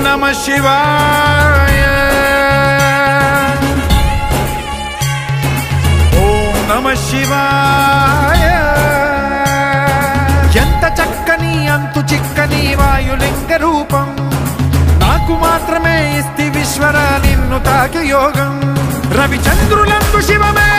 నమః శివాయ ఓం నమః శివాయ ఎంత చక్కని అంతు చిక్కని వాయులింగ రూపం నాకు మాత్రమే ఇస్తి విశ్వర నిన్ను తాకి యోగం రవిచంద్రులందు శివమే